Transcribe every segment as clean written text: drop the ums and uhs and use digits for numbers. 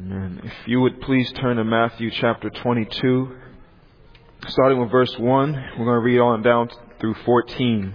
Amen. If you would please turn to Matthew chapter 22, starting with verse 1. We're going to read on down through 14.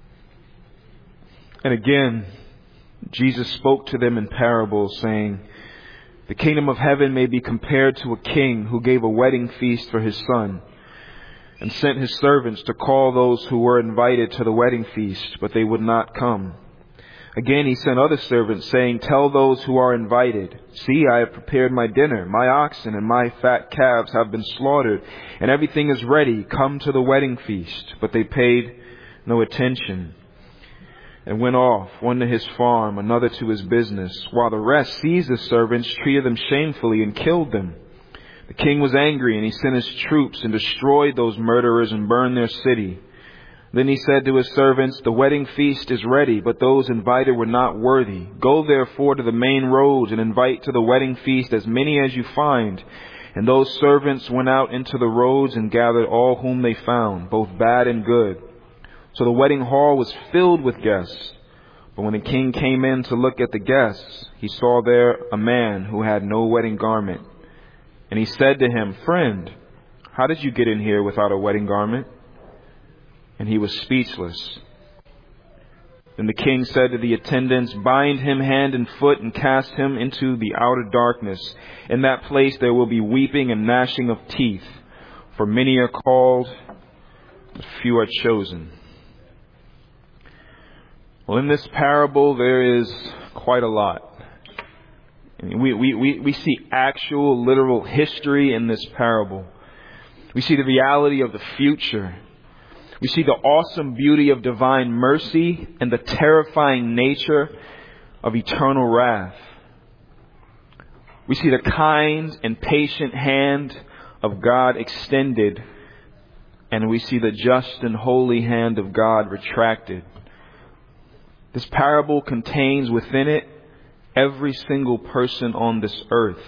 And again, Jesus spoke to them in parables, saying, "The kingdom of heaven may be compared to a king who gave a wedding feast for his son, and sent his servants to call those who were invited to the wedding feast, but they would not come. Again he sent other servants, saying, 'Tell those who are invited, see, I have prepared my dinner. My oxen and my fat calves have been slaughtered, and everything is ready. Come to the wedding feast.' But they paid no attention, and went off, one to his farm, another to his business, while the rest seized the servants, treated them shamefully, and killed them. The king was angry, and he sent his troops and destroyed those murderers and burned their city. Then he said to his servants, 'The wedding feast is ready, but those invited were not worthy. Go therefore to the main roads and invite to the wedding feast as many as you find.' And those servants went out into the roads and gathered all whom they found, both bad and good. So the wedding hall was filled with guests. But when the king came in to look at the guests, he saw there a man who had no wedding garment. And he said to him, 'Friend, how did you get in here without a wedding garment?' And he was speechless. Then the king said to the attendants, 'Bind him hand and foot and cast him into the outer darkness. In that place there will be weeping and gnashing of teeth. For many are called, but few are chosen.'" Well, in this parable there is quite a lot. We see actual, literal history in this parable. We see the reality of the future. We see the awesome beauty of divine mercy and the terrifying nature of eternal wrath. We see the kind and patient hand of God extended, and we see the just and holy hand of God retracted. This parable contains within it every single person on this earth.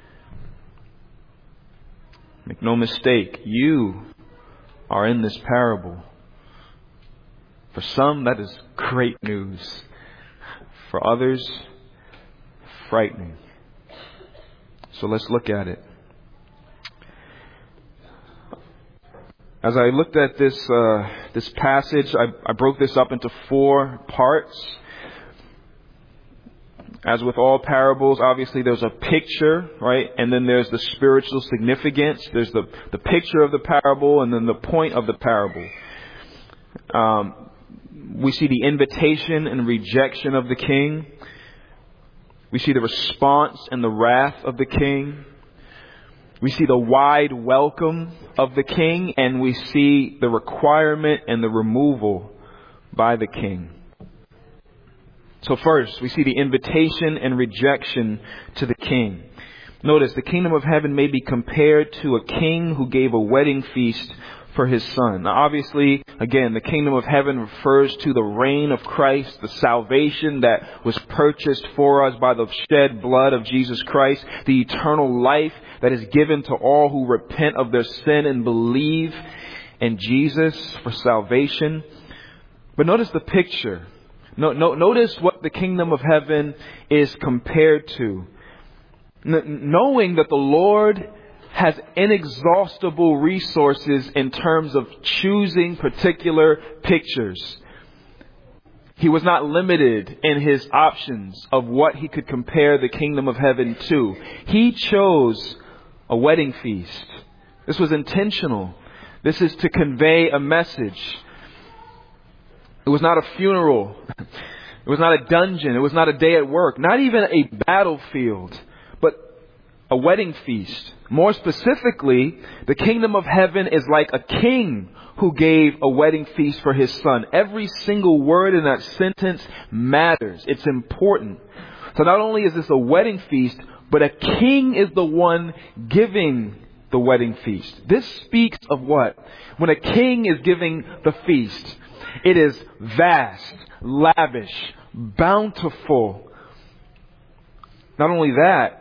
Make no mistake, you are in this parable. For some, that is great news. For others, frightening. So let's look at it. As I looked at this passage, I broke this up into 4 parts. As with all parables, obviously there's a picture, right? And then there's the spiritual significance. There's the picture of the parable and then the point of the parable. We see the invitation and rejection of the king. We see the response and the wrath of the king. We see the wide welcome of the king, and we see the requirement and the removal by the king. So first, we see the invitation and rejection to the king. Notice, the kingdom of heaven may be compared to a king who gave a wedding feast for his son. Now, obviously, again, the kingdom of heaven refers to the reign of Christ, the salvation that was purchased for us by the shed blood of Jesus Christ, the eternal life that is given to all who repent of their sin and believe in Jesus for salvation. But notice the picture. Notice what the kingdom of heaven is compared to. Knowing that the Lord has inexhaustible resources in terms of choosing particular pictures. He was not limited in his options of what he could compare the kingdom of heaven to. He chose a wedding feast. This was intentional. This is to convey a message. It was not a funeral. It was not a dungeon. It was not a day at work. Not even a battlefield, but a wedding feast. More specifically, the kingdom of heaven is like a king who gave a wedding feast for his son. Every single word in that sentence matters. It's important. So not only is this a wedding feast, but a king is the one giving the wedding feast. This speaks of what? When a king is giving the feast, it is vast, lavish, bountiful. Not only that,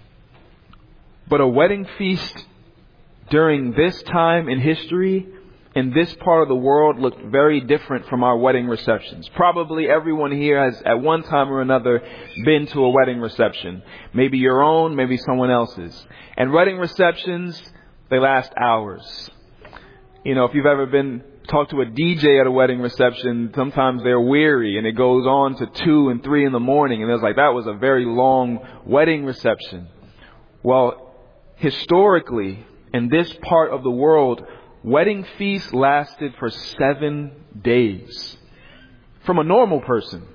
but a wedding feast during this time in history in this part of the world look very different from our wedding receptions. Probably everyone here has at one time or another been to a wedding reception. Maybe your own, maybe someone else's. And wedding receptions, they last hours. You know, if you've ever talked to a DJ at a wedding reception, sometimes they're weary and it goes on to 2 and 3 in the morning. And it's like, that was a very long wedding reception. Well, historically, in this part of the world, wedding feasts lasted for 7 days from a normal person.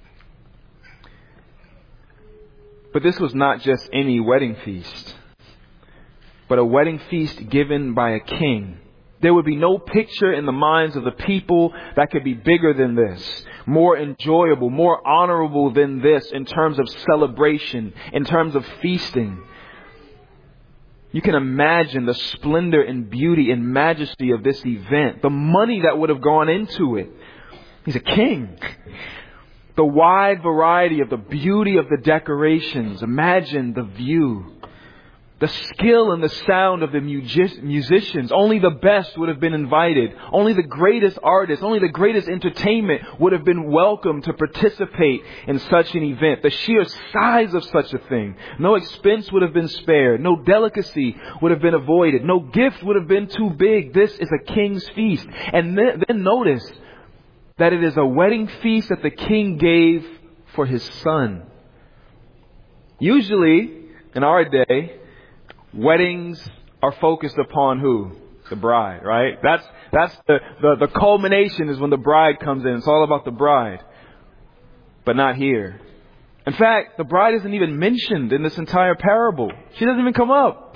But this was not just any wedding feast, but a wedding feast given by a king. There would be no picture in the minds of the people that could be bigger than this, more enjoyable, more honorable than this in terms of celebration, in terms of feasting. You can imagine the splendor and beauty and majesty of this event, the money that would have gone into it. He's a king. The wide variety of the beauty of the decorations. Imagine the view. The skill and the sound of the musicians. Only the best would have been invited. Only the greatest artists, only the greatest entertainment would have been welcome to participate in such an event. The sheer size of such a thing. No expense would have been spared. No delicacy would have been avoided. No gift would have been too big. This is a king's feast. And then notice that it is a wedding feast that the king gave for his son. Usually, in our day, weddings are focused upon who? The bride, right? That's the culmination is when the bride comes in. It's all about the bride. But not here. In fact, the bride isn't even mentioned in this entire parable. She doesn't even come up.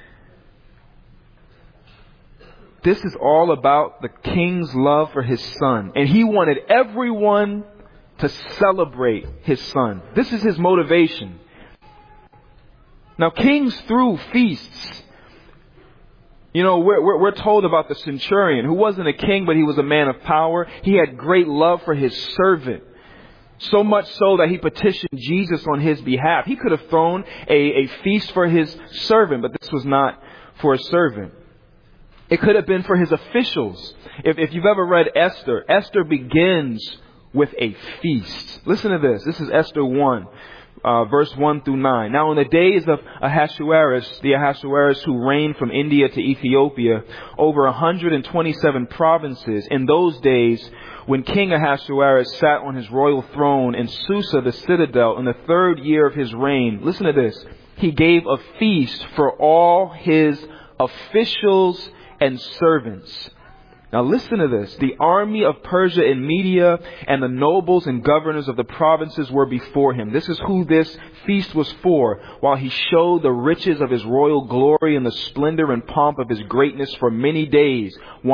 This is all about the king's love for his son. And he wanted everyone to celebrate his son. This is his motivation. Now, kings threw feasts. You know, we're told about the centurion who wasn't a king, but he was a man of power. He had great love for his servant. So much so that he petitioned Jesus on his behalf. He could have thrown a feast for his servant, but this was not for a servant. It could have been for his officials. If you've ever read Esther, Esther begins with a feast. Listen to this. This is Esther 1. Verse 1 through 9. Now in the days of Ahasuerus, the Ahasuerus who reigned from India to Ethiopia, over 127 provinces, in those days when King Ahasuerus sat on his royal throne in Susa, the citadel, in the 3rd year of his reign, listen to this, he gave a feast for all his officials and servants. Now listen to this. The army of Persia and Media and the nobles and governors of the provinces were before him. This is who this feast was for, while he showed the riches of his royal glory and the splendor and pomp of his greatness for many days.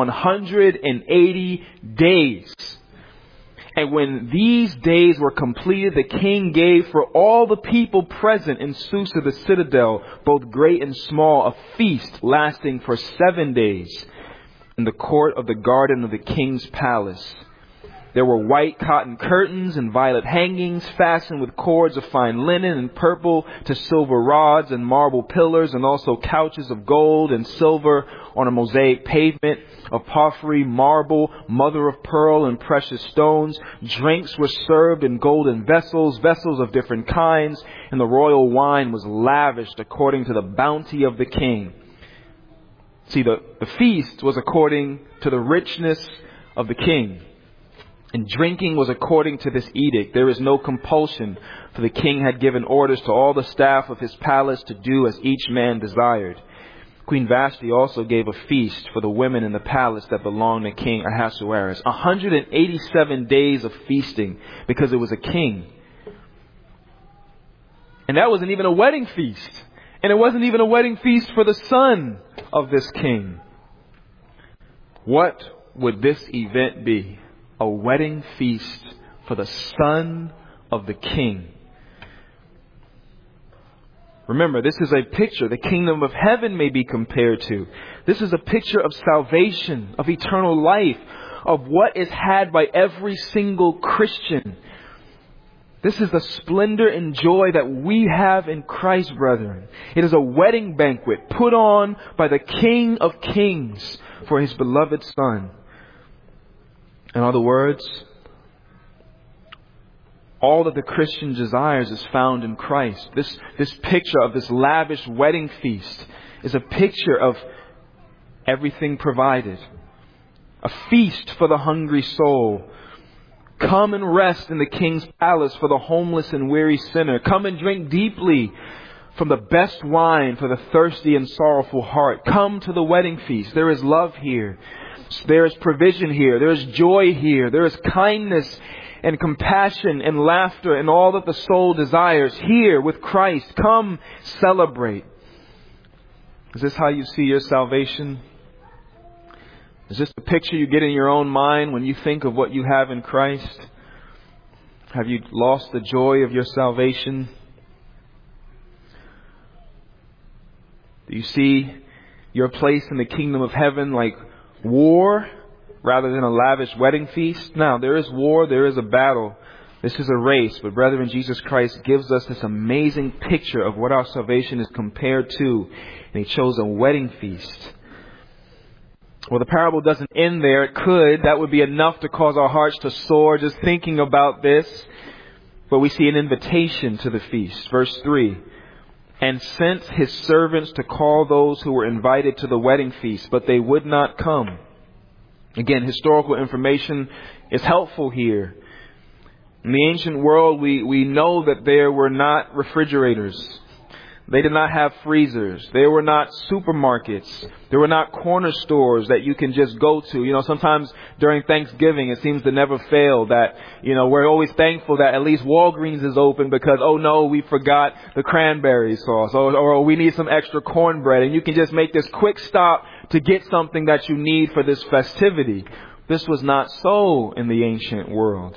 180 days. And when these days were completed, the king gave for all the people present in Susa the citadel, both great and small, a feast lasting for 7 days. In the court of the garden of the king's palace. There were white cotton curtains and violet hangings fastened with cords of fine linen and purple to silver rods and marble pillars, and also couches of gold and silver on a mosaic pavement of porphyry, marble, mother of pearl, and precious stones. Drinks were served in golden vessels, vessels of different kinds, and the royal wine was lavished according to the bounty of the king. See, the feast was according to the richness of the king. And drinking was according to this edict. There is no compulsion, for the king had given orders to all the staff of his palace to do as each man desired. Queen Vashti also gave a feast for the women in the palace that belonged to King Ahasuerus. 187 days of feasting because it was a king. And that wasn't even a wedding feast. And it wasn't even a wedding feast for the son of this king. What would this event be? A wedding feast for the son of the king. Remember, this is a picture the kingdom of heaven may be compared to. This is a picture of salvation, of eternal life, of what is had by every single Christian. This is the splendor and joy that we have in Christ, brethren. It is a wedding banquet put on by the King of Kings for His beloved Son. In other words, all that the Christian desires is found in Christ. This picture of this lavish wedding feast is a picture of everything provided. A feast for the hungry soul. Come and rest in the King's palace for the homeless and weary sinner. Come and drink deeply from the best wine for the thirsty and sorrowful heart. Come to the wedding feast. There is love here. There is provision here. There is joy here. There is kindness and compassion and laughter and all that the soul desires here with Christ. Come celebrate. Is this how you see your salvation? Is this the picture you get in your own mind when you think of what you have in Christ? Have you lost the joy of your salvation? Do you see your place in the kingdom of heaven like war rather than a lavish wedding feast? Now, there is war, there is a battle. This is a race, but brethren, Jesus Christ gives us this amazing picture of what our salvation is compared to. And He chose a wedding feast. Well, the parable doesn't end there. It could. That would be enough to cause our hearts to soar just thinking about this. But we see an invitation to the feast. Verse 3. And sent His servants to call those who were invited to the wedding feast, but they would not come. Again, historical information is helpful here. In the ancient world, we know that there were not refrigerators. They did not have freezers. There were not supermarkets. There were not corner stores that you can just go to. Sometimes during Thanksgiving, it seems to never fail that, we're always thankful that at least Walgreens is open because, oh no, we forgot the cranberry sauce or we need some extra cornbread. And you can just make this quick stop to get something that you need for this festivity. This was not so in the ancient world.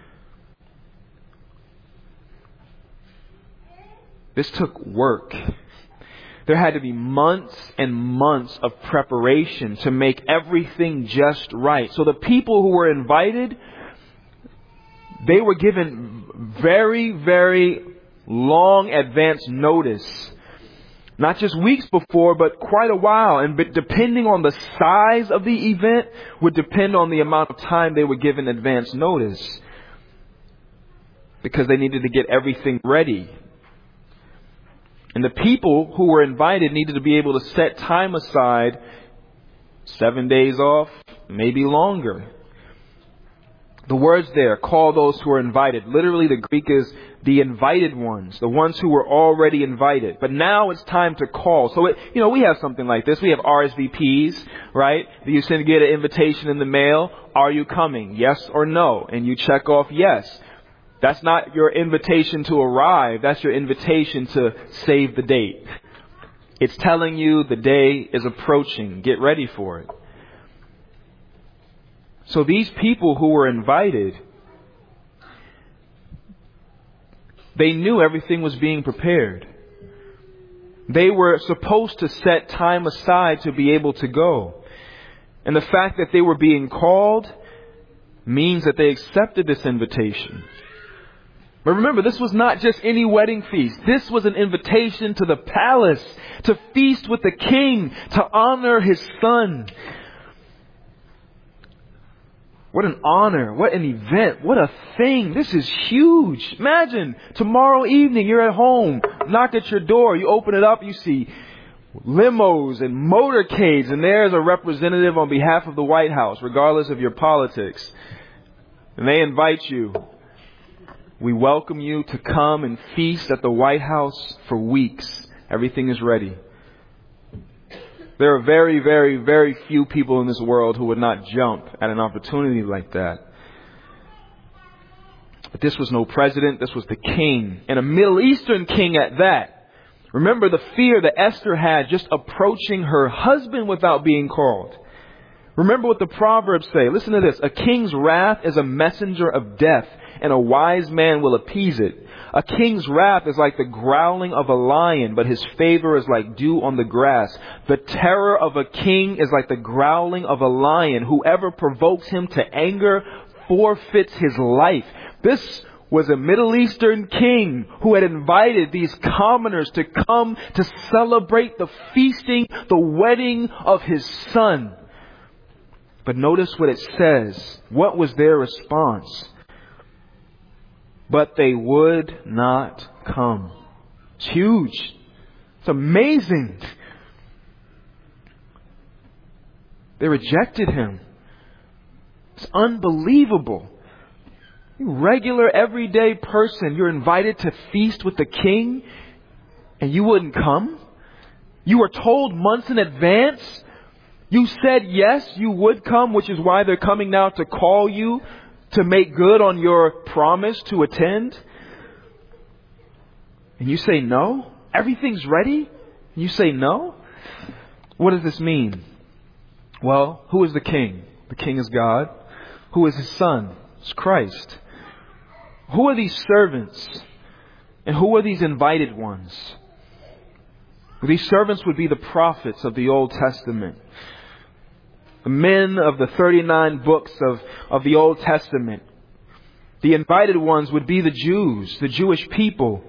This took work. There had to be months and months of preparation to make everything just right. So the people who were invited, they were given very, very long advance notice. Not just weeks before, but quite a while. And depending on the size of the event would depend on the amount of time they were given advance notice. Because they needed to get everything ready. And the people who were invited needed to be able to set time aside, 7 days off, maybe longer. The words there, call those who are invited. Literally, the Greek is the invited ones, the ones who were already invited. But now it's time to call. So, we have something like this. We have RSVPs, right? You get an invitation in the mail. Are you coming? Yes or no? And you check off yes. That's not your invitation to arrive. That's your invitation to save the date. It's telling you the day is approaching. Get ready for it. So these people who were invited, they knew everything was being prepared. They were supposed to set time aside to be able to go. And the fact that they were being called means that they accepted this invitation. But remember, this was not just any wedding feast. This was an invitation to the palace, to feast with the king, to honor his son. What an honor. What an event. What a thing. This is huge. Imagine tomorrow evening you're at home, knock at your door, you open it up, you see limos and motorcades, and there's a representative on behalf of the White House, regardless of your politics. And they invite you. We welcome you to come and feast at the White House for weeks. Everything is ready. There are very, very, very few people in this world who would not jump at an opportunity like that. But this was no president. This was the king, and a Middle Eastern king at that. Remember the fear that Esther had just approaching her husband without being called. Remember what the Proverbs say. Listen to this. A king's wrath is a messenger of death, and a wise man will appease it. A king's wrath is like the growling of a lion, but his favor is like dew on the grass. The terror of a king is like the growling of a lion. Whoever provokes him to anger forfeits his life. This was a Middle Eastern king who had invited these commoners to come to celebrate the feasting, the wedding of his son. But notice what it says. What was their response? But they would not come. It's huge. It's amazing. They rejected him. It's unbelievable. You regular, everyday person, you're invited to feast with the king and you wouldn't come? You were told months in advance. You said yes, you would come, which is why they're coming now to call you to make good on your promise to attend. And you say no? Everything's ready? And you say no? What does this mean? Well, who is the king? The king is God. Who is his son? It's Christ. Who are these servants? And who are these invited ones? These servants would be the prophets of the Old Testament. The men of the 39 books of the Old Testament. The invited ones would be the Jews, the Jewish people.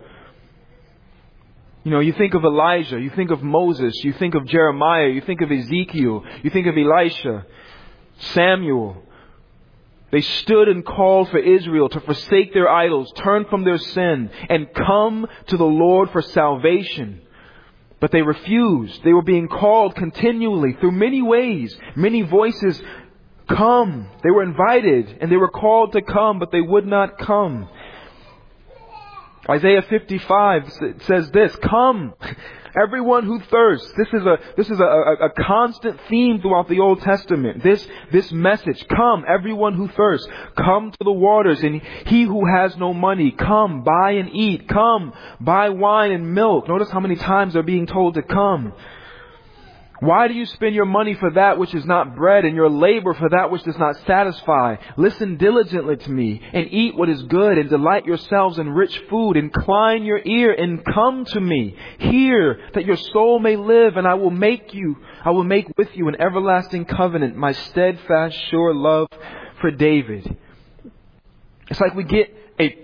You know, you think of Elijah, you think of Moses, you think of Jeremiah, you think of Ezekiel, you think of Elisha, Samuel. They stood and called for Israel to forsake their idols, turn from their sin, and come to the Lord for salvation. But they refused. They were being called continually through many ways, many voices. Come. They were invited and they were called to come, but they would not come. Isaiah 55 says this, come, everyone who thirsts. This is a constant theme throughout the Old Testament. This message, come, everyone who thirsts, come to the waters, and he who has no money, come, buy and eat, come, buy wine and milk. Notice how many times they're being told to come. Why do you spend your money for that which is not bread, and your labor for that which does not satisfy? Listen diligently to me, and eat what is good, and delight yourselves in rich food. Incline your ear and come to me. Hear, that your soul may live, and I will make with you an everlasting covenant, my steadfast, sure love for David. It's like we get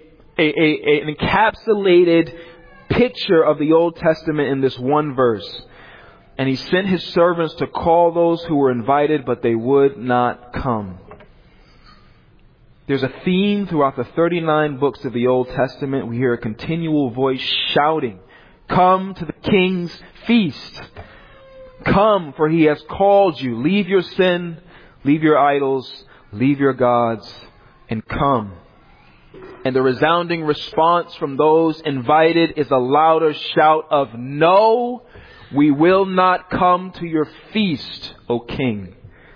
an encapsulated picture of the Old Testament in this one verse. And he sent his servants to call those who were invited, but they would not come. There's a theme throughout the 39 books of the Old Testament. We hear a continual voice shouting, come to the king's feast. Come, for he has called you. Leave your sin, leave your idols, leave your gods, and come. And the resounding response from those invited is a louder shout of no. We will not come to your feast, O King.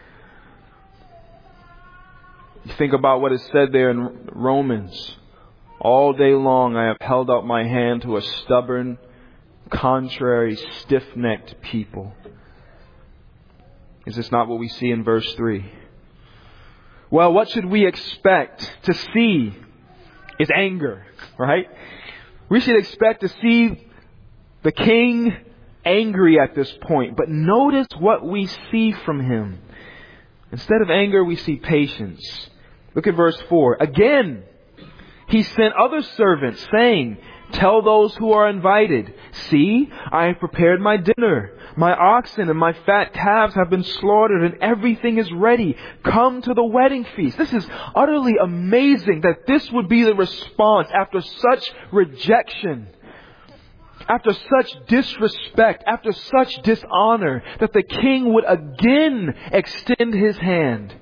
You think about what is said there in Romans. All day long I have held out my hand to a stubborn, contrary, stiff-necked people. Is this not what we see in verse 3? Well, what should we expect to see is anger, right? We should expect to see the king angry at this point. But notice what we see from him. Instead of anger, we see patience. Look at verse 4. Again, he sent other servants, saying, tell those who are invited, see, I have prepared my dinner. My oxen and my fat calves have been slaughtered, and everything is ready. Come to the wedding feast. This is utterly amazing that this would be the response after such rejection. After such disrespect, after such dishonor, that the king would again extend his hand.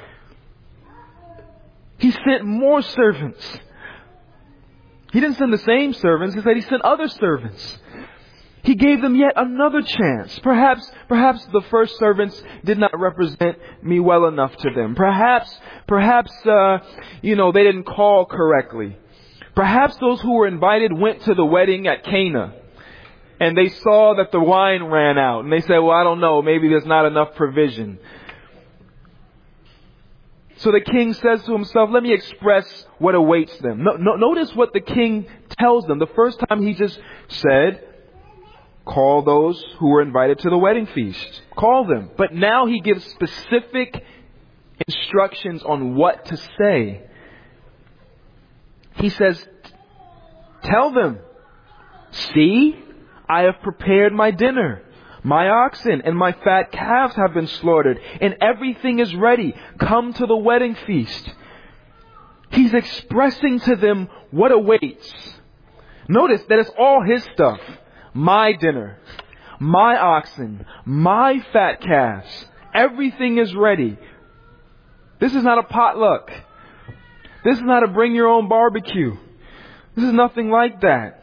He sent more servants. He didn't send the same servants. He said he sent other servants. He gave them yet another chance. Perhaps the first servants did not represent me well enough to them. Perhaps they didn't call correctly. Perhaps those who were invited went to the wedding at Cana and they saw that the wine ran out and they said, well, I don't know, maybe there's not enough provision. So the king says to himself, let me express what awaits them. Notice what the king tells them. The first time he just said, call those who were invited to the wedding feast. Call them. But now he gives specific instructions on what to say. He says, tell them, see, I have prepared my dinner. My oxen and my fat calves have been slaughtered, and everything is ready. Come to the wedding feast. He's expressing to them what awaits. Notice that it's all His stuff. My dinner, my oxen, my fat calves. Everything is ready. This is not a potluck. This is not a bring your own barbecue. This is nothing like that.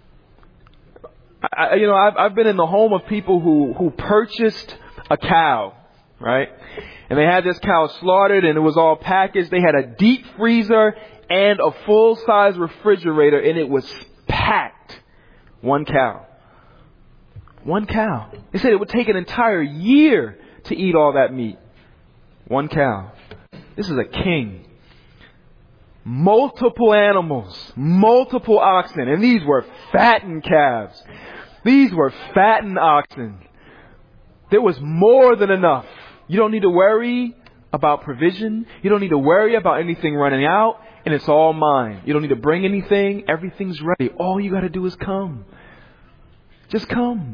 I've been in the home of people who purchased a cow, right? And they had this cow slaughtered and it was all packaged. They had a deep freezer and a full-size refrigerator, and it was packed. One cow. One cow. They said it would take an entire year to eat all that meat. One cow. This is a king. Multiple animals, multiple oxen, and these were fattened calves. These were fattened oxen. There was more than enough. You don't need to worry about provision. You don't need to worry about anything running out, and it's all mine. You don't need to bring anything. Everything's ready. All you got to do is come. Just come.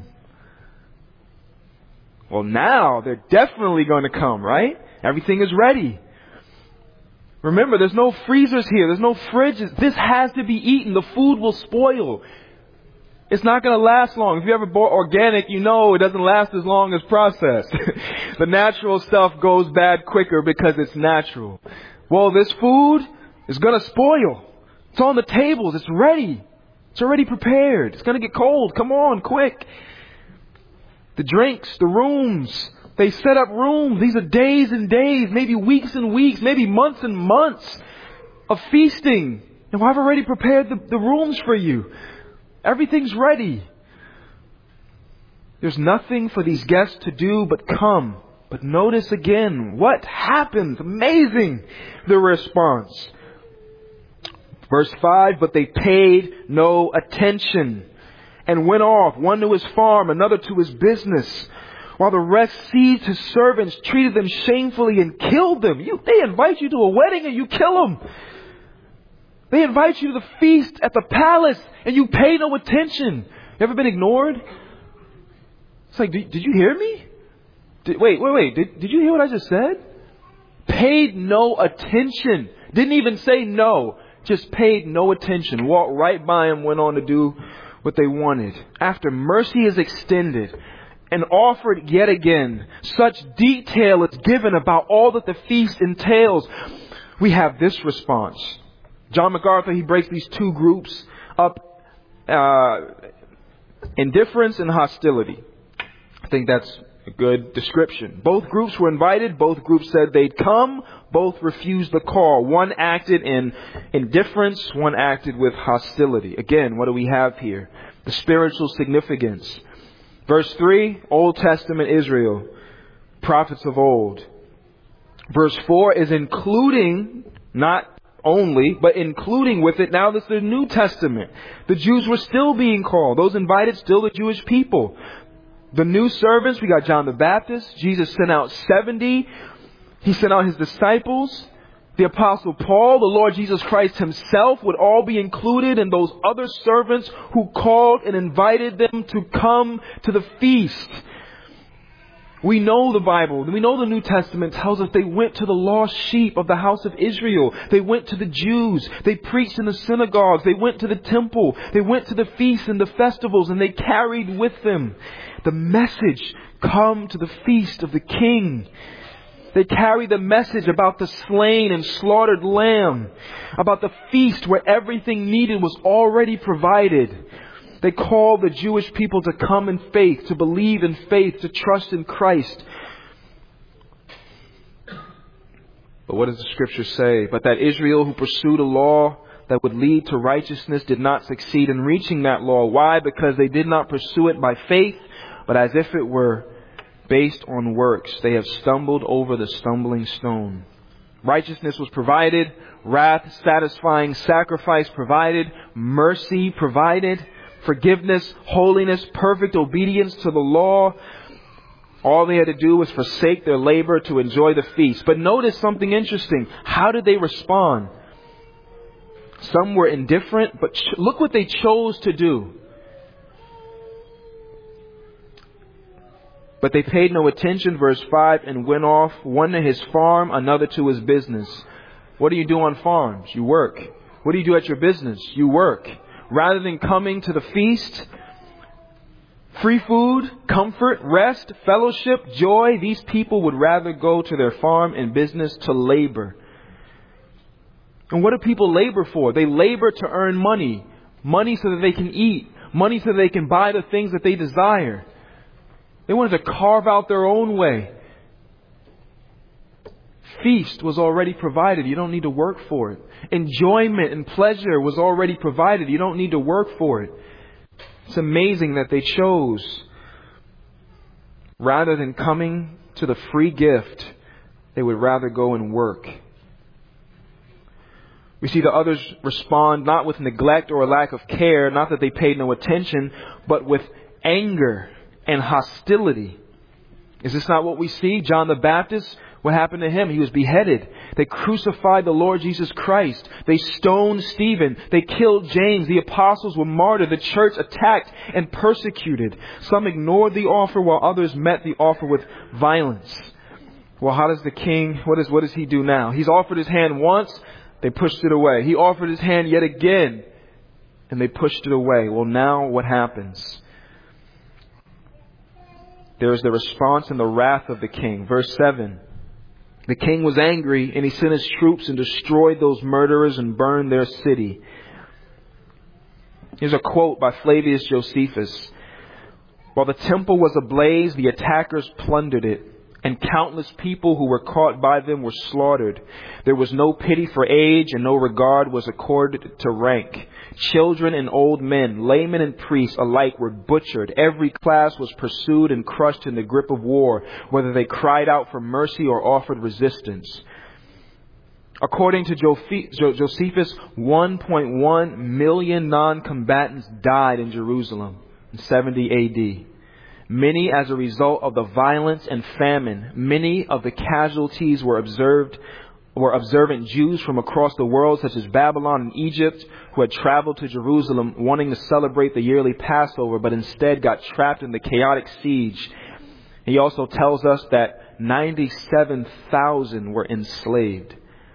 Well, now they're definitely going to come, right? Everything is ready. Remember, there's no freezers here. There's no fridges. This has to be eaten. The food will spoil. It's not going to last long. If you ever bought organic, you know it doesn't last as long as processed. The natural stuff goes bad quicker because it's natural. Well, this food is going to spoil. It's on the tables. It's ready. It's already prepared. It's going to get cold. Come on, quick. The drinks, the rooms. They set up rooms. These are days and days, maybe weeks and weeks, maybe months and months of feasting. And I've already prepared the rooms for you. Everything's ready. There's nothing for these guests to do but come. But notice again what happens. Amazing, the response. Verse 5, but they paid no attention and went off, one to his farm, another to his business. While the rest seized his servants, treated them shamefully, and killed them. They invite you to a wedding and you kill them. They invite you to the feast at the palace and you pay no attention. You ever been ignored? It's like, did you hear me? Wait. Did you hear what I just said? Paid no attention. Didn't even say no. Just paid no attention. Walked right by him, went on to do what they wanted. After mercy is extended and offered yet again, such detail is given about all that the feast entails, we have this response. John MacArthur, he breaks these two groups up, indifference and hostility. I think that's a good description. Both groups were invited. Both groups said they'd come. Both refused the call. One acted in indifference. One acted with hostility. Again, what do we have here? The spiritual significance. Verse 3, Old Testament Israel, prophets of old. Verse 4 is including, not only, but including with it, now this is the New Testament. The Jews were still being called. Those invited, still the Jewish people. The new servants, we got John the Baptist. Jesus sent out 70. He sent out His disciples. The Apostle Paul, the Lord Jesus Christ Himself would all be included in those other servants who called and invited them to come to the feast. We know the Bible. We know the New Testament tells us they went to the lost sheep of the house of Israel. They went to the Jews. They preached in the synagogues. They went to the temple. They went to the feasts and the festivals, and they carried with them the message, come to the feast of the King. They carried the message about the slain and slaughtered lamb, about the feast where everything needed was already provided. They called the Jewish people to come in faith, to believe in faith, to trust in Christ. But what does the Scripture say? But that Israel, who pursued a law that would lead to righteousness, did not succeed in reaching that law. Why? Because they did not pursue it by faith, but as if it were based on works. They have stumbled over the stumbling stone. Righteousness was provided, wrath satisfying sacrifice provided, mercy provided, forgiveness, holiness, perfect obedience to the law. All they had to do was forsake their labor to enjoy the feast. But notice something interesting. How did they respond? Some were indifferent, but look what they chose to do. But they paid no attention, verse 5, and went off, one to his farm, another to his business. What do you do on farms? You work. What do you do at your business? You work. Rather than coming to the feast, free food, comfort, rest, fellowship, joy, these people would rather go to their farm and business to labor. And what do people labor for? They labor to earn money. Money so that they can eat. Money so that they can buy the things that they desire. They wanted to carve out their own way. Feast was already provided. You don't need to work for it. Enjoyment and pleasure was already provided. You don't need to work for it. It's amazing that they chose, rather than coming to the free gift, they would rather go and work. We see the others respond not with neglect or a lack of care, not that they paid no attention, but with anger and hostility. Is this not what we see? John the Baptist, what happened to him? He was beheaded. They crucified the Lord Jesus Christ. They stoned Stephen. They killed James. The apostles were martyred. The church attacked and persecuted. Some ignored the offer while others met the offer with violence. Well, how does the king, what does he do now? He's offered his hand once. They pushed it away. He offered his hand yet again, and they pushed it away. Well, now what happens? There is the response and the wrath of the king. Verse 7. The king was angry, and he sent his troops and destroyed those murderers and burned their city. Here's a quote by Flavius Josephus. While the temple was ablaze, the attackers plundered it, and countless people who were caught by them were slaughtered. There was no pity for age, and no regard was accorded to rank. Children and old men, laymen and priests alike were butchered. Every class was pursued and crushed in the grip of war, whether they cried out for mercy or offered resistance. According to Josephus, 1.1 million non-combatants died in Jerusalem in 70 A.D. Many as a result of the violence and famine. Many of the casualties were observant Jews from across the world, such as Babylon and Egypt, who had traveled to Jerusalem wanting to celebrate the yearly Passover, but instead got trapped in the chaotic siege. He also tells us that 97,000 were enslaved.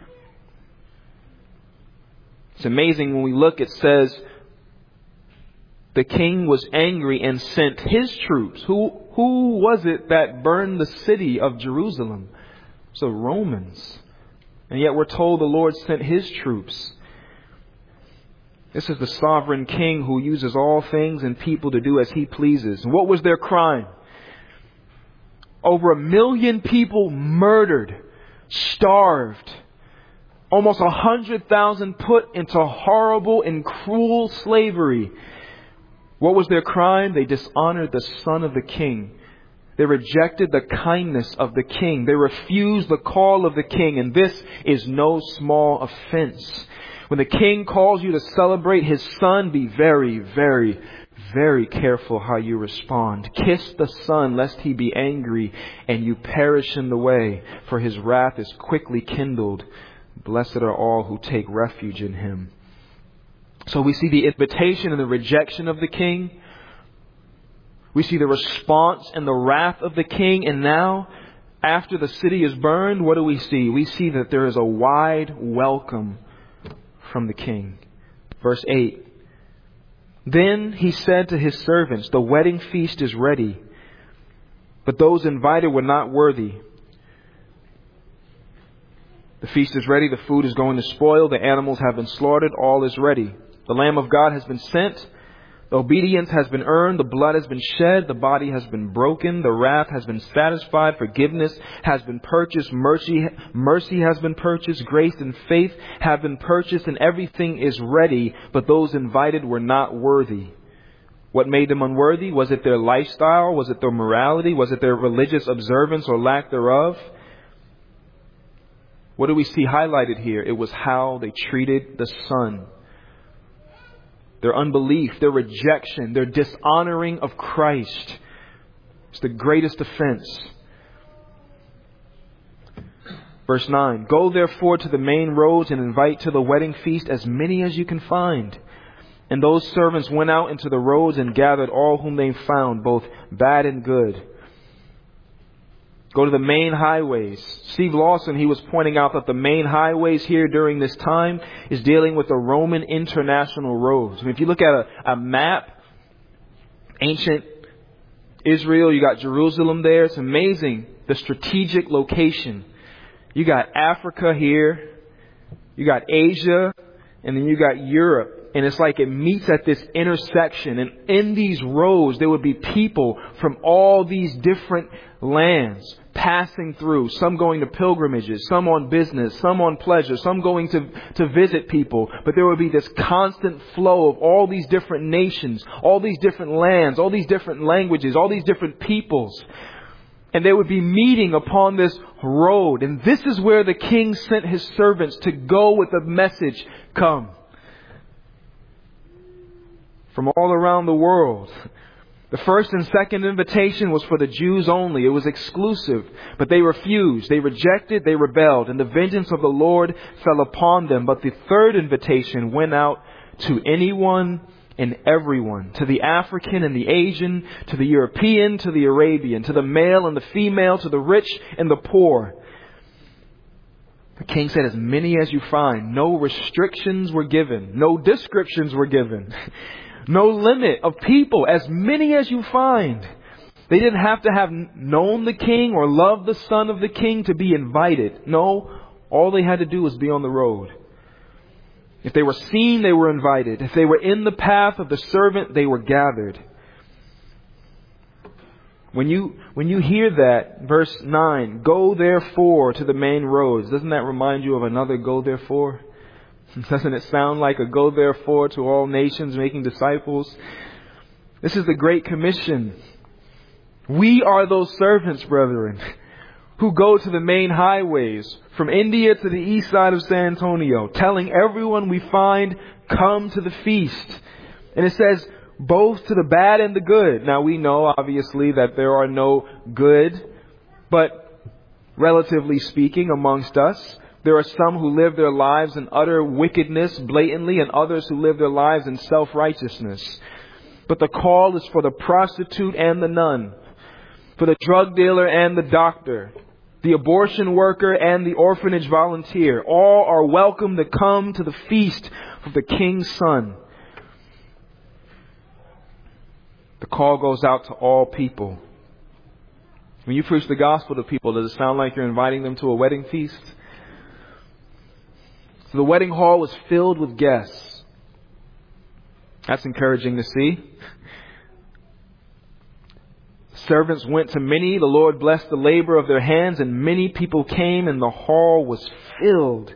It's amazing when we look, it says, the king was angry and sent his troops. Who was it that burned the city of Jerusalem? It was the Romans. And yet we're told the Lord sent his troops. This is the sovereign king who uses all things and people to do as he pleases. And what was their crime? Over 1 million people murdered, starved. Almost 100,000 put into horrible and cruel slavery. What was their crime? They dishonored the son of the king. They rejected the kindness of the king. They refused the call of the king. And this is no small offense. When the king calls you to celebrate his son, be very, very, very careful how you respond. Kiss the son lest he be angry and you perish in the way, for his wrath is quickly kindled. Blessed are all who take refuge in him. So we see the invitation and the rejection of the king. We see the response and the wrath of the king. And now, after the city is burned, what do we see? We see that there is a wide welcome from the king. Verse 8. Then he said to his servants, the wedding feast is ready, but those invited were not worthy. The feast is ready. The food is going to spoil. The animals have been slaughtered. All is ready. The Lamb of God has been sent. The obedience has been earned. The blood has been shed. The body has been broken. The wrath has been satisfied. Forgiveness has been purchased. Mercy has been purchased. Grace and faith have been purchased. And everything is ready. But those invited were not worthy. What made them unworthy? Was it their lifestyle? Was it their morality? Was it their religious observance or lack thereof? What do we see highlighted here? It was how they treated the Son. Their unbelief, their rejection, their dishonoring of Christ. It's the greatest offense. Verse 9. Go therefore to the main roads and invite to the wedding feast as many as you can find. And those servants went out into the roads and gathered all whom they found, both bad and good. Go to the main highways. Steve Lawson, he was pointing out that the main highways here during this time is dealing with the Roman international roads. I mean, if you look at a map, ancient Israel, you got Jerusalem there. It's amazing, the strategic location. You got Africa here, you got Asia, and then you got Europe. And it's like it meets at this intersection. And in these roads, there would be people from all these different lands passing through. Some going to pilgrimages, some on business, some on pleasure, some going to visit people. But there would be this constant flow of all these different nations, all these different lands, all these different languages, all these different peoples. And they would be meeting upon this road. And this is where the king sent his servants to go with a message. Come. From all around the world. The first and second invitation was for the Jews only. It was exclusive. But they refused. They rejected. They rebelled. And the vengeance of the Lord fell upon them. But the third invitation went out to anyone and everyone. To the African and the Asian. To the European, to the Arabian. To the male and the female. To the rich and the poor. The king said, as many as you find. No restrictions were given. No descriptions were given. No limit of people, as many as you find. They didn't have to have known the king or loved the son of the king to be invited. No, all they had to do was be on the road. If they were seen, they were invited. If they were in the path of the servant, they were gathered. When you hear that, verse 9, go therefore to the main roads, doesn't that remind you of another go therefore? Doesn't it sound like a go therefore to all nations, making disciples? This is the Great Commission. We are those servants, brethren, who go to the main highways from India to the east side of San Antonio, telling everyone we find, come to the feast. And it says, both to the bad and the good. Now we know, obviously, that there are no good, but relatively speaking, amongst us. There are some who live their lives in utter wickedness blatantly, and others who live their lives in self-righteousness. But the call is for the prostitute and the nun, for the drug dealer and the doctor, the abortion worker and the orphanage volunteer. All are welcome to come to the feast of the King's Son. The call goes out to all people. When you preach the gospel to people, does it sound like you're inviting them to a wedding feast? So the wedding hall was filled with guests. That's encouraging to see. Servants went to many. The Lord blessed the labor of their hands, and many people came, and the hall was filled.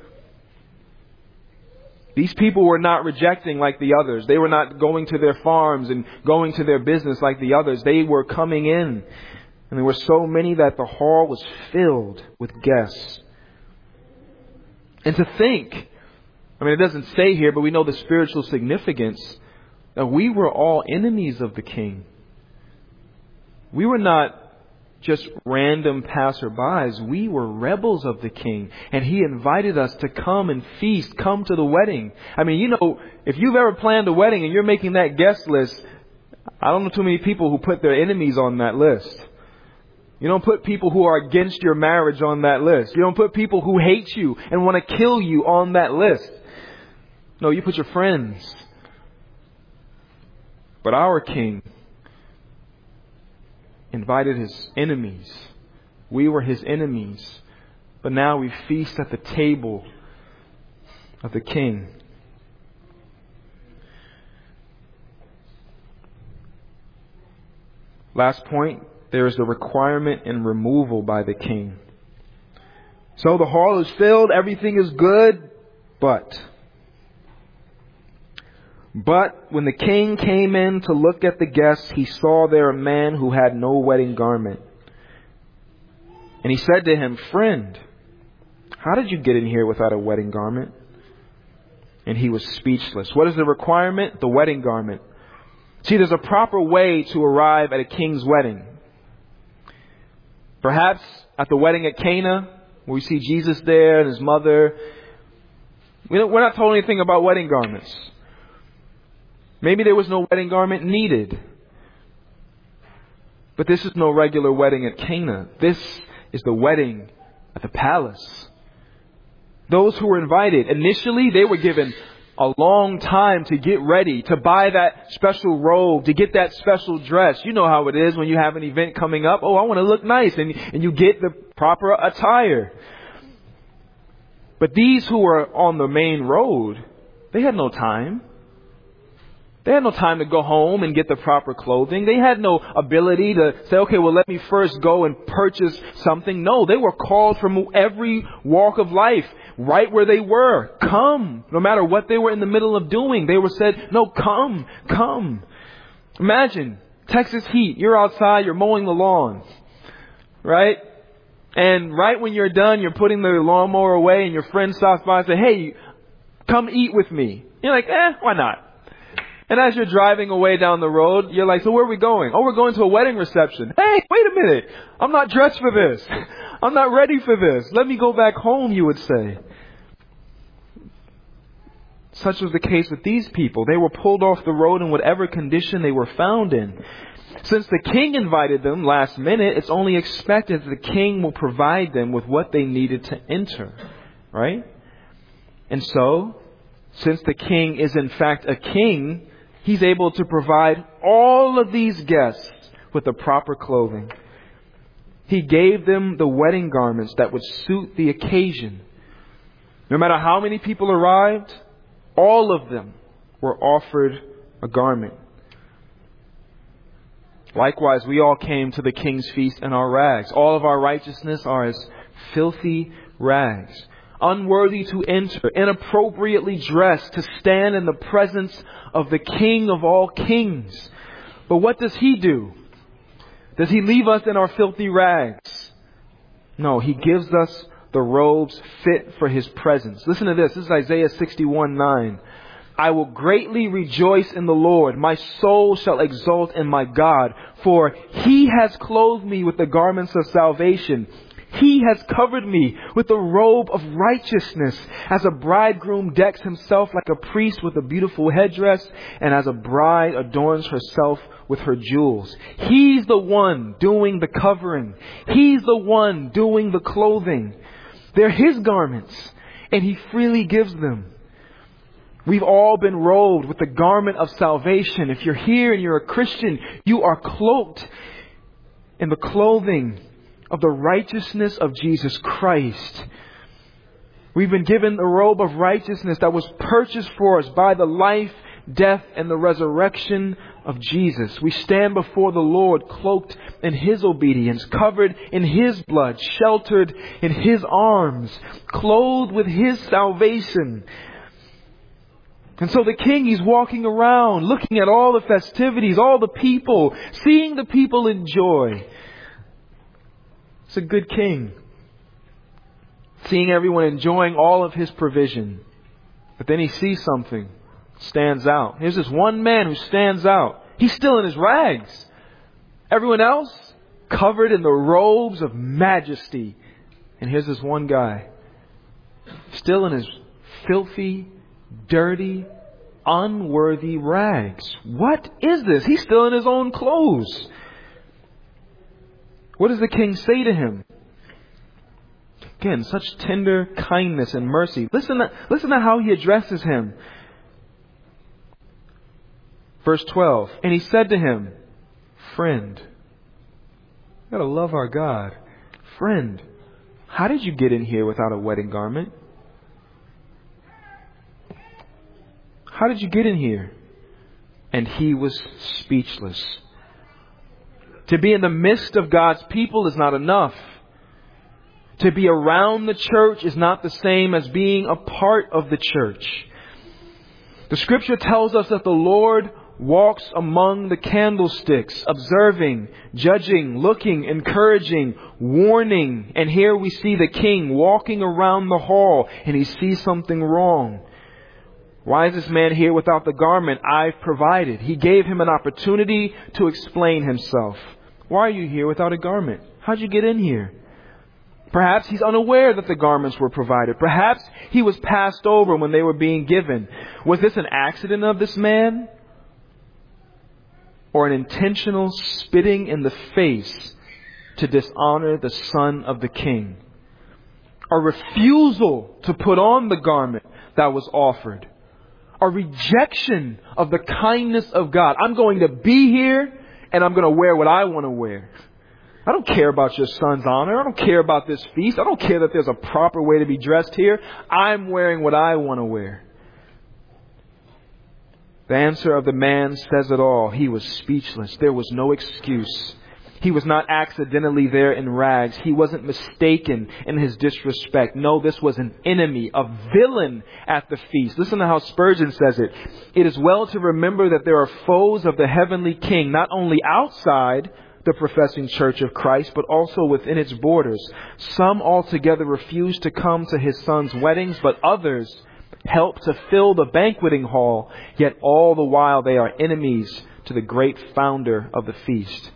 These people were not rejecting like the others. They were not going to their farms and going to their business like the others. They were coming in. And there were so many that the hall was filled with guests. And to think, I mean, it doesn't say here, but we know the spiritual significance, that we were all enemies of the king. We were not just random passerbys. We were rebels of the king. And he invited us to come and feast, come to the wedding. I mean, you know, if you've ever planned a wedding and you're making that guest list, I don't know too many people who put their enemies on that list. You don't put people who are against your marriage on that list. You don't put people who hate you and want to kill you on that list. No, you put your friends. But our king invited his enemies. We were his enemies. But now we feast at the table of the king. Last point. There is the requirement and removal by the king. So the hall is filled. Everything is good. But when the king came in to look at the guests, he saw there a man who had no wedding garment. And he said to him, friend, how did you get in here without a wedding garment? And he was speechless. What is the requirement? The wedding garment. See, there's a proper way to arrive at a king's wedding. Perhaps at the wedding at Cana, where we see Jesus there and his mother. We're not told anything about wedding garments. Maybe there was no wedding garment needed. But this is no regular wedding at Cana. This is the wedding at the palace. Those who were invited, initially they were given a long time to get ready, to buy that special robe, to get that special dress. You know how it is when you have an event coming up. Oh, I want to look nice. And you get the proper attire. But these who were on the main road, they had no time. They had no time to go home and get the proper clothing. They had no ability to say, okay, well, let me first go and purchase something. No, they were called from every walk of life, right where they were. Come. No matter what they were in the middle of doing, they were said, no, come, come. Imagine Texas heat. You're outside, you're mowing the lawn, right? And right when you're done, you're putting the lawnmower away and your friend stops by and says, hey, come eat with me. You're like, why not? And as you're driving away down the road, you're like, so where are we going? Oh, we're going to a wedding reception. Hey, wait a minute. I'm not dressed for this. I'm not ready for this. Let me go back home, you would say. Such was the case with these people. They were pulled off the road in whatever condition they were found in. Since the king invited them last minute, it's only expected that the king will provide them with what they needed to enter. Right? And so, since the king is in fact a king, he's able to provide all of these guests with the proper clothing. He gave them the wedding garments that would suit the occasion. No matter how many people arrived, all of them were offered a garment. Likewise, we all came to the king's feast in our rags. All of our righteousness are as filthy rags, unworthy to enter, inappropriately dressed to stand in the presence of the King of all kings. But what does He do? Does He leave us in our filthy rags? No, He gives us the robes fit for His presence. Listen to this. This is Isaiah 61:9. I will greatly rejoice in the Lord. My soul shall exult in my God, for He has clothed me with the garments of salvation. He has covered me with a robe of righteousness, as a bridegroom decks himself like a priest with a beautiful headdress, and as a bride adorns herself with her jewels. He's the one doing the covering. He's the one doing the clothing. They're His garments, and He freely gives them. We've all been robed with the garment of salvation. If you're here and you're a Christian, you are cloaked in the clothing of the righteousness of Jesus Christ. We've been given the robe of righteousness that was purchased for us by the life, death, and the resurrection of Jesus. We stand before the Lord cloaked in His obedience, covered in His blood, sheltered in His arms, clothed with His salvation. And so the king, he's walking around, looking at all the festivities, all the people, seeing the people enjoy. It's a good king. Seeing everyone enjoying all of his provision. But then he sees something, stands out. Here's this one man who stands out. He's still in his rags. Everyone else covered in the robes of majesty. And here's this one guy, still in his filthy, dirty, unworthy rags. What is this? He's still in his own clothes. What does the king say to him? Again, such tender kindness and mercy. Listen to how he addresses him. Verse 12. And he said to him, friend. We gotta love our God. Friend, how did you get in here without a wedding garment? How did you get in here? And he was speechless. To be in the midst of God's people is not enough. To be around the church is not the same as being a part of the church. The Scripture tells us that the Lord walks among the candlesticks, observing, judging, looking, encouraging, warning. And here we see the king walking around the hall and he sees something wrong. Why is this man here without the garment I've provided? He gave him an opportunity to explain himself. Why are you here without a garment? How'd you get in here? Perhaps he's unaware that the garments were provided. Perhaps he was passed over when they were being given. Was this an accident of this man? or an intentional spitting in the face to dishonor the Son of the King. A refusal to put on the garment that was offered. A rejection of the kindness of God. I'm going to be here and I'm going to wear what I want to wear. I don't care about your son's honor. I don't care about this feast. I don't care that there's a proper way to be dressed here. I'm wearing what I want to wear. The answer of the man says it all. He was speechless. There was no excuse. He was not accidentally there in rags. He wasn't mistaken in his disrespect. No, this was an enemy, a villain at the feast. Listen to how Spurgeon says it. It is well to remember that there are foes of the heavenly King, not only outside the professing church of Christ, but also within its borders. Some altogether refuse to come to his son's weddings, but others help to fill the banqueting hall, yet all the while they are enemies to the great founder of the feast.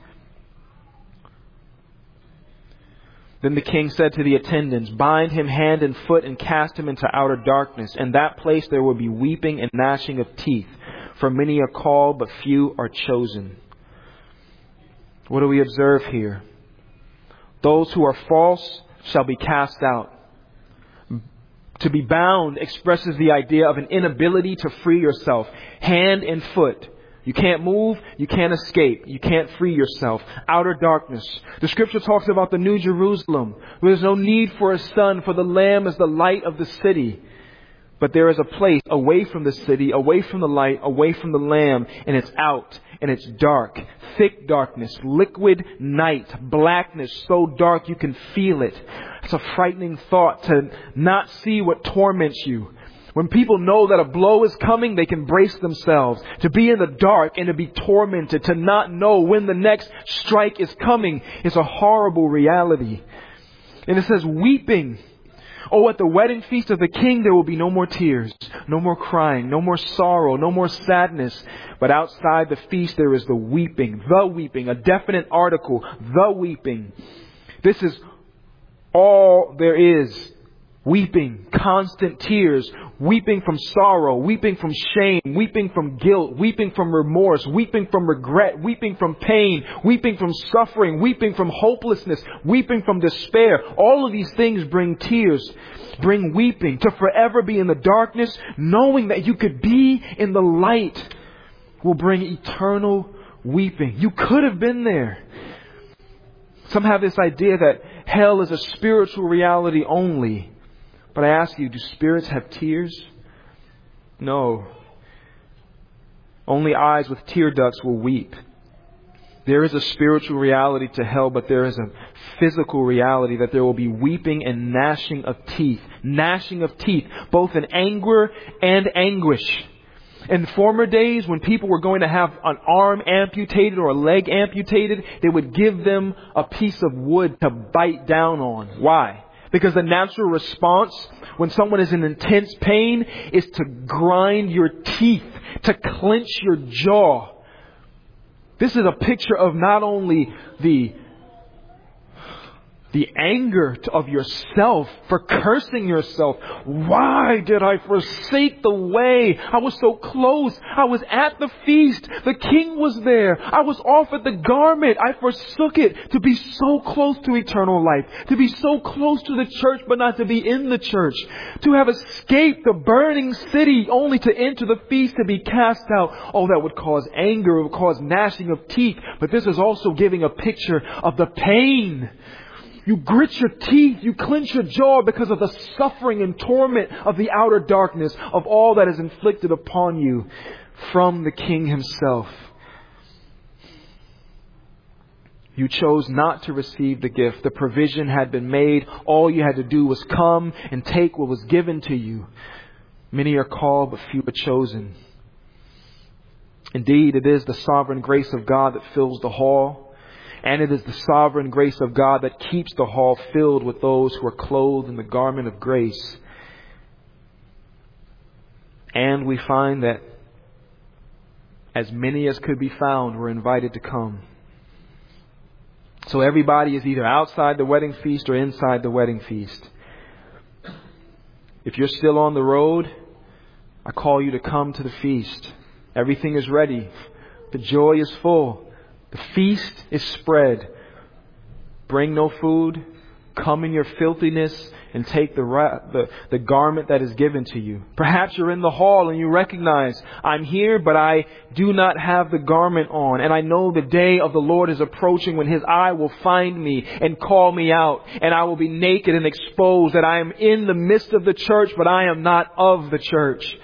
Then the king said to the attendants, "Bind him hand and foot and cast him into outer darkness. In that place there will be weeping and gnashing of teeth, for many are called, but few are chosen." What do we observe here? Those who are false shall be cast out. To be bound expresses the idea of an inability to free yourself, hand and foot. You can't move, you can't escape, you can't free yourself. Outer darkness. The scripture talks about the New Jerusalem. There's no need for a sun, for the Lamb is the light of the city. But there is a place away from the city, away from the light, away from the Lamb, and it's out, and it's dark. Thick darkness, liquid night, blackness so dark you can feel it. It's a frightening thought to not see what torments you. When people know that a blow is coming, they can brace themselves. To be in the dark and to be tormented, to not know when the next strike is coming, is a horrible reality. And it says weeping. Oh, at the wedding feast of the King, there will be no more tears, no more crying, no more sorrow, no more sadness. But outside the feast, there is the weeping, a definite article, the weeping. This is all there is. Weeping, constant tears, weeping from sorrow, weeping from shame, weeping from guilt, weeping from remorse, weeping from regret, weeping from pain, weeping from suffering, weeping from hopelessness, weeping from despair. All of these things bring tears, bring weeping. To forever be in the darkness, knowing that you could be in the light, will bring eternal weeping. You could have been there. Some have this idea that hell is a spiritual reality only. But I ask you, do spirits have tears? No. Only eyes with tear ducts will weep. There is a spiritual reality to hell, but there is a physical reality that there will be weeping and gnashing of teeth. Gnashing of teeth, both in anger and anguish. In former days, when people were going to have an arm amputated or a leg amputated, they would give them a piece of wood to bite down on. Why? Because the natural response when someone is in intense pain is to grind your teeth, to clench your jaw. This is a picture of not only the anger of yourself for cursing yourself. Why did I forsake the way? I was so close. I was at the feast. The King was there. I was offered the garment. I forsook it to be so close to eternal life. To be so close to the church, but not to be in the church. To have escaped the burning city only to enter the feast to be cast out. Oh, that would cause anger. It would cause gnashing of teeth. But this is also giving a picture of the pain. You grit your teeth, you clench your jaw because of the suffering and torment of the outer darkness, of all that is inflicted upon you from the King himself. You chose not to receive the gift. The provision had been made. All you had to do was come and take what was given to you. Many are called, but few are chosen. Indeed, it is the sovereign grace of God that fills the hall. And it is the sovereign grace of God that keeps the hall filled with those who are clothed in the garment of grace. And we find that as many as could be found were invited to come. So everybody is either outside the wedding feast or inside the wedding feast. If you're still on the road, I call you to come to the feast. Everything is ready. The joy is full. The feast is spread. Bring no food. Come in your filthiness and take the garment that is given to you. Perhaps you're in the hall and you recognize, I'm here, but I do not have the garment on. And I know the day of the Lord is approaching when His eye will find me and call me out. And I will be naked and exposed, that I am in the midst of the church, but I am not of the church.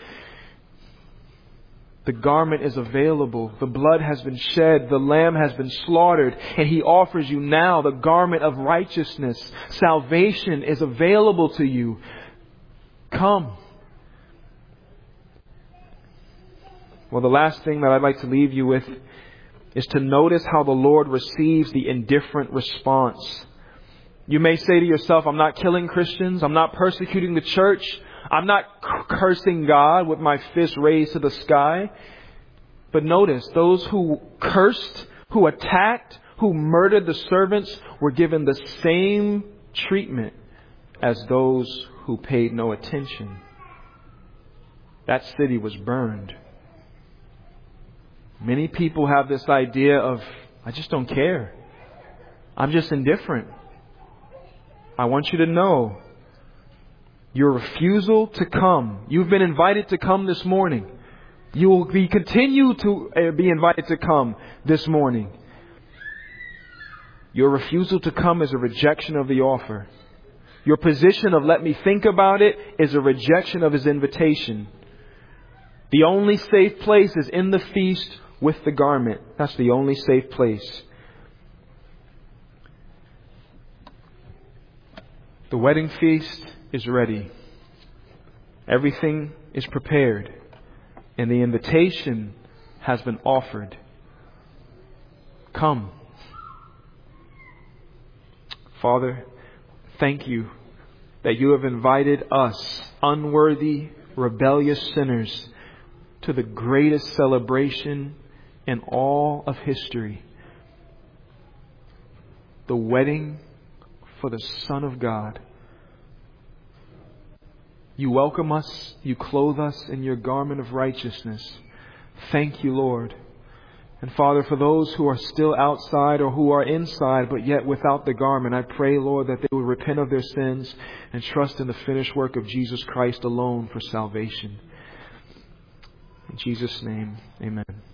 The garment is available. The blood has been shed. The lamb has been slaughtered. And He offers you now the garment of righteousness. Salvation is available to you. Come. Well, the last thing that I'd like to leave you with is to notice how the Lord receives the indifferent response. You may say to yourself, I'm not killing Christians. I'm not persecuting the church. I'm not cursing God with my fist raised to the sky. But notice, those who cursed, who attacked, who murdered the servants were given the same treatment as those who paid no attention. That city was burned. Many people have this idea of, I just don't care. I'm just indifferent. I want you to know, your refusal to come. You've been invited to come this morning. You will continue to be invited to come this morning. Your refusal to come is a rejection of the offer. Your position of let me think about it is a rejection of His invitation. The only safe place is in the feast with the garment. That's the only safe place. The wedding feast is ready. Everything is prepared. And the invitation has been offered. Come. Father, thank you that you have invited us, unworthy, rebellious sinners, to the greatest celebration in all of history. The wedding for the Son of God. You welcome us, you clothe us in your garment of righteousness. Thank you, Lord. And Father, for those who are still outside or who are inside but yet without the garment, I pray, Lord, that they will repent of their sins and trust in the finished work of Jesus Christ alone for salvation. In Jesus' name, amen.